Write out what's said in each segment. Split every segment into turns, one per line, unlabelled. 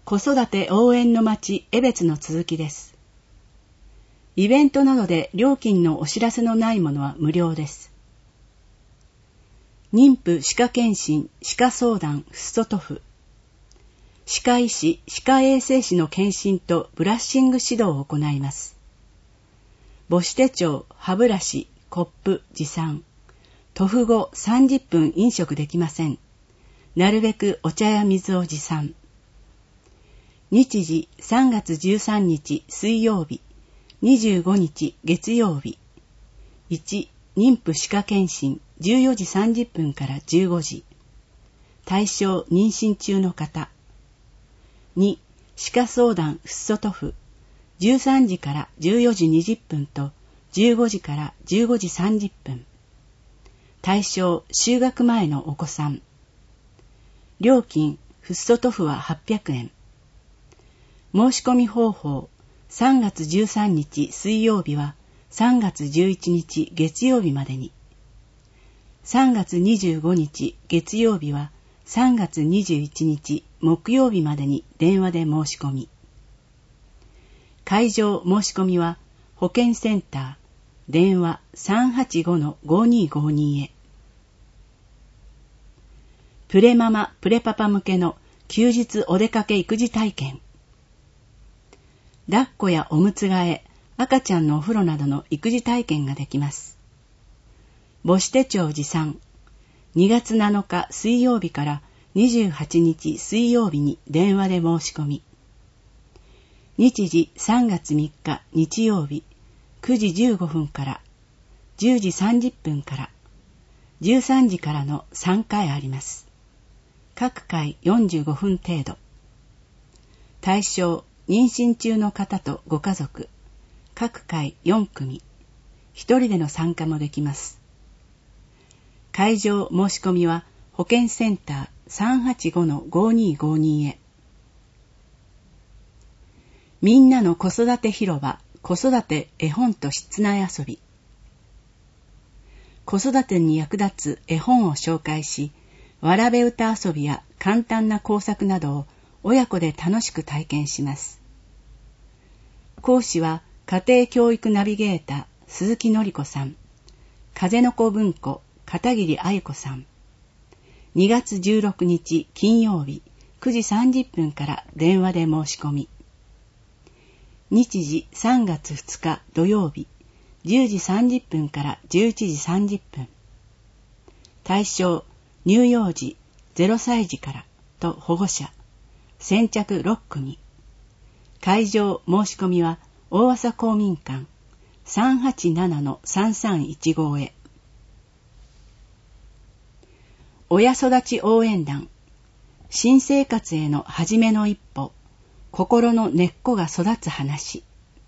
子育て応援の町江別の続きです。イベントなどで料金のお知らせのないものは無料です。妊婦歯科検診、歯科相談、フッ素塗布、歯科医師、歯科衛生士の検診とブラッシング指導を行います。母子手帳、歯ブラシ、コップ、持参。塗布後30分飲食できません。なるべくお茶や水を持参。日時3月13日水曜日、25日月曜日。1、妊婦歯科検診14時30分から15時。対象妊娠中の方。2、歯科相談フッ素塗布13時から14時20分と15時から15時30分。対象就学前のお子さん。料金フッ素塗布は800円。申し込み方法、3月13日水曜日は3月11日月曜日までに。3月25日月曜日は3月21日木曜日までに電話で申し込み。会場申し込みは保健センター、電話 385-5252 へ。プレママ、プレパパ向けの休日お出かけ育児体験。抱っこやおむつ替え、赤ちゃんのお風呂などの育児体験ができます。母子手帳持参。2月7日水曜日から28日水曜日に電話で申し込み。日時3月3日日曜日、9時15分から10時30分から13時からの3回あります。各回45分程度。対象妊娠中の方とご家族、各回4組、1人での参加もできます。会場申し込みは保健センター 385-5252 へ。みんなの子育て広場、子育て絵本と室内遊び。子育てに役立つ絵本を紹介し、わらべ歌遊びや簡単な工作などを親子で楽しく体験します。講師は家庭教育ナビゲーター鈴木のり子さん、風の子文庫片桐愛子さん。2月16日金曜日9時30分から電話で申し込み。日時3月2日土曜日10時30分から11時30分。対象乳幼児0歳児からと保護者。先着6組。会場申し込みは大浅公民館 387-3315 へ。親育ち応援団。新生活への初めの一歩。心の根っこが育つ話。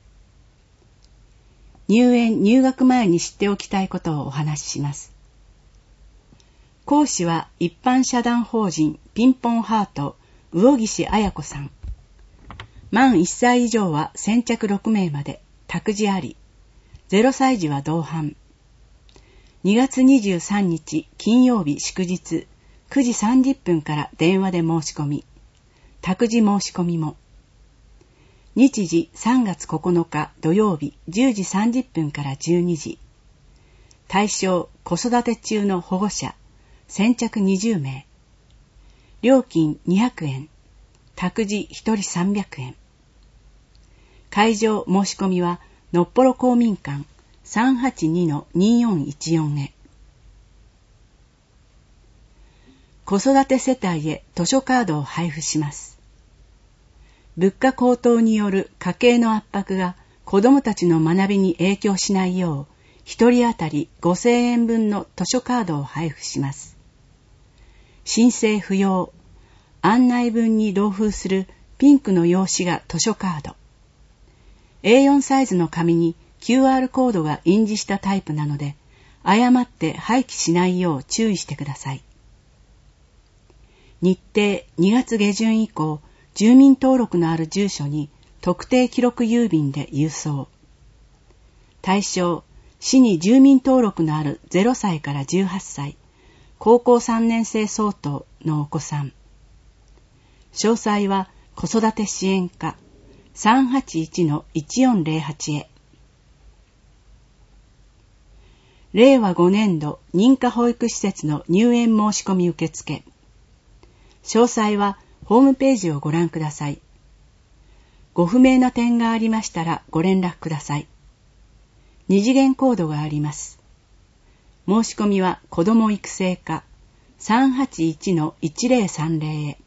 入園・入学前に知っておきたいことをお話しします。講師は一般社団法人ピンポンハート魚岸彩子さん。満1歳以上は先着6名まで託児あり。0歳児は同伴。2月23日金曜日祝日9時30分から電話で申し込み。託児申し込みも。日時3月9日土曜日10時30分から12時。対象子育て中の保護者。先着20名。料金200円。託児1人300円。会場申し込みはのっぽろ公民館 382-2414 へ。子育て世帯へ図書カードを配布します。物価高騰による家計の圧迫が子どもたちの学びに影響しないよう、1人当たり5000円分の図書カードを配布します。申請不要。案内文に同封するピンクの用紙が図書カード。A4 サイズの紙に QR コードが印字したタイプなので、誤って廃棄しないよう注意してください。日程2月下旬以降、住民登録のある住所に特定記録郵便で郵送。対象、市に住民登録のある0歳から18歳、高校3年生相当のお子さん。詳細は子育て支援課 381-1408 へ。令和5年度認可保育施設の入園申し込み受付。詳細はホームページをご覧ください。ご不明な点がありましたらご連絡ください。2次元コードがあります。申し込みは子ども育成課 381-1030 へ。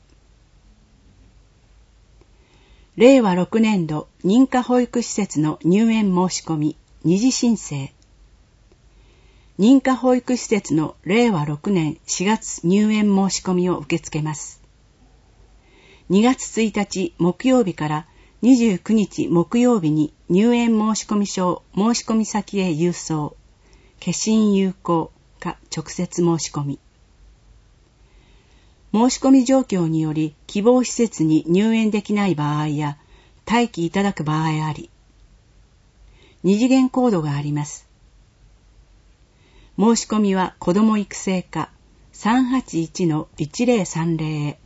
令和6年度認可保育施設の入園申し込み二次申請。認可保育施設の令和6年4月入園申し込みを受け付けます。2月1日木曜日から29日木曜日に入園申込書を申込先へ郵送、消印有効か直接申し込み。申し込み状況により希望施設に入園できない場合や待機いただく場合あり、二次元コードがあります。申し込みは子ども育成課 381-1030 へ。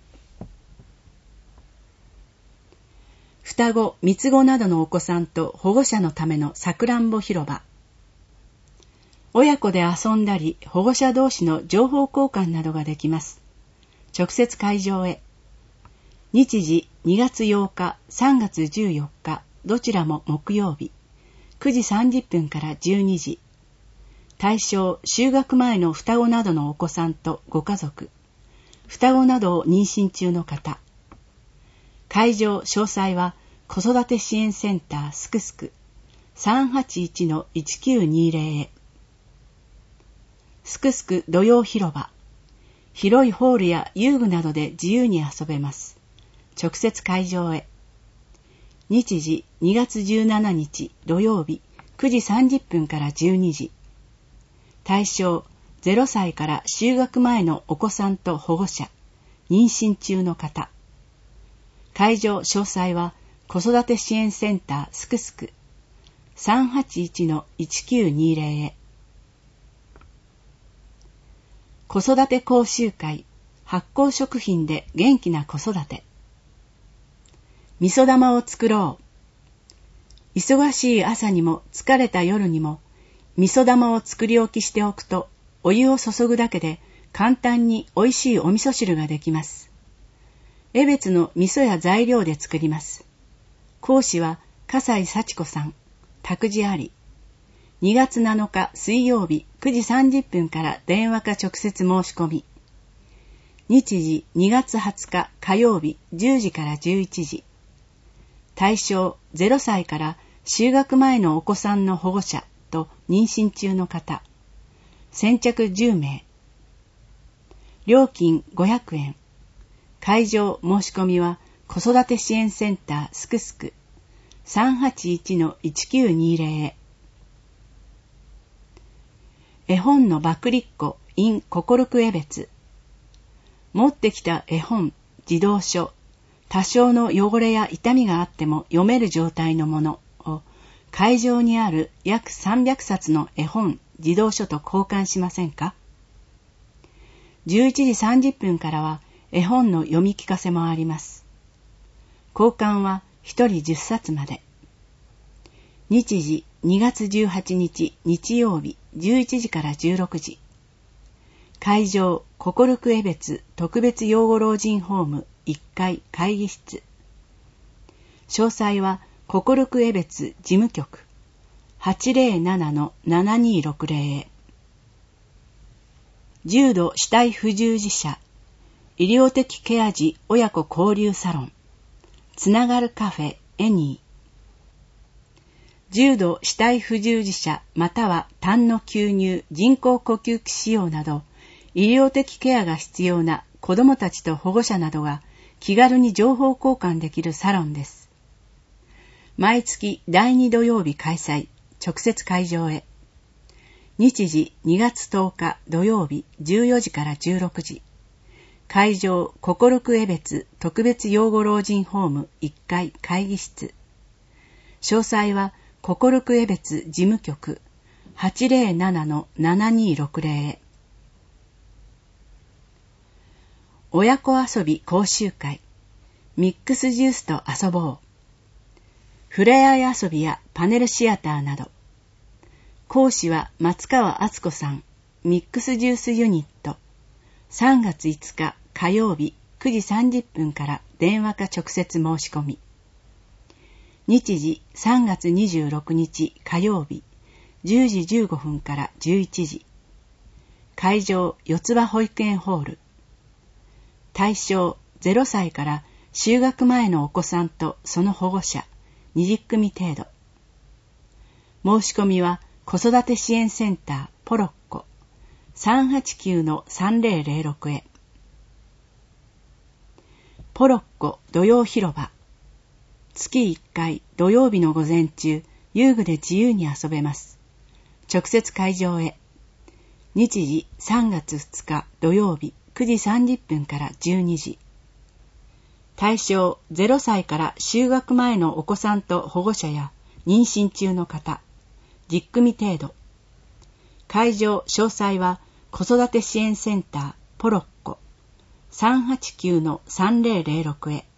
双子、三つ子などのお子さんと保護者のためのさくらんぼ広場。親子で遊んだり、保護者同士の情報交換などができます。直接会場へ。日時2月8日、3月14日、どちらも木曜日、9時30分から12時。対象、就学前の双子などのお子さんとご家族、双子などを妊娠中の方。会場詳細は子育て支援センターすくすく 381-1920 へ。すくすく土曜広場。広いホールや遊具などで自由に遊べます。直接会場へ。日時2月17日土曜日9時30分から12時。対象0歳から就学前のお子さんと保護者、妊娠中の方。会場詳細は子育て支援センターすくすく 381-1920 へ。子育て講習会、発酵食品で元気な子育て。味噌玉を作ろう。忙しい朝にも疲れた夜にも味噌玉を作り置きしておくと、お湯を注ぐだけで簡単においしいお味噌汁ができます。江別の味噌や材料で作ります。講師は笠井幸子さん、託児あり。2月7日水曜日9時30分から電話か直接申し込み。日時2月20日火曜日10時から11時。対象0歳から就学前のお子さんの保護者と妊娠中の方。先着10名。料金500円。会場申し込みは子育て支援センターすくすく 381-1920 へ。絵本の爆立子 in 心く江別。持ってきた絵本、児童書、多少の汚れや傷みがあっても読める状態のものを会場にある約300冊の絵本、児童書と交換しませんか？ 11時30分からは絵本の読み聞かせもあります。交換は1人10冊まで。日時2月18日日曜日11時から16時。会場心く江別特別養護老人ホーム1階会議室。詳細は心く江別事務局 807-7260 へ。重度肢体不自由者医療的ケア児親子交流サロンつながるカフェエニー。重度肢体不自由者または痰の吸入人工呼吸器使用など医療的ケアが必要な子どもたちと保護者などが気軽に情報交換できるサロンです。毎月第2土曜日開催。直接会場へ。日時2月10日土曜日14時から16時。会場心く江別特別養護老人ホーム1階会議室。詳細は心く江別事務局 807-7260 へ。親子遊び講習会ミックスジュースと遊ぼう。ふれあい遊びやパネルシアターなど。講師は松川敦子さん、ミックスジュースユニット。3月5日火曜日9時30分から電話か直接申し込み。日時3月26日火曜日10時15分から11時。会場四つ葉保育園ホール。対象0歳から就学前のお子さんとその保護者20組程度。申し込みは子育て支援センターポロッコ 389-3006 へ。ポロッコ土曜広場。月1回土曜日の午前中、遊具で自由に遊べます。直接会場へ。日時3月2日土曜日9時30分から12時。対象0歳から就学前のお子さんと保護者や妊娠中の方、10組程度。会場詳細は子育て支援センターポロッコ 389-3006 へ。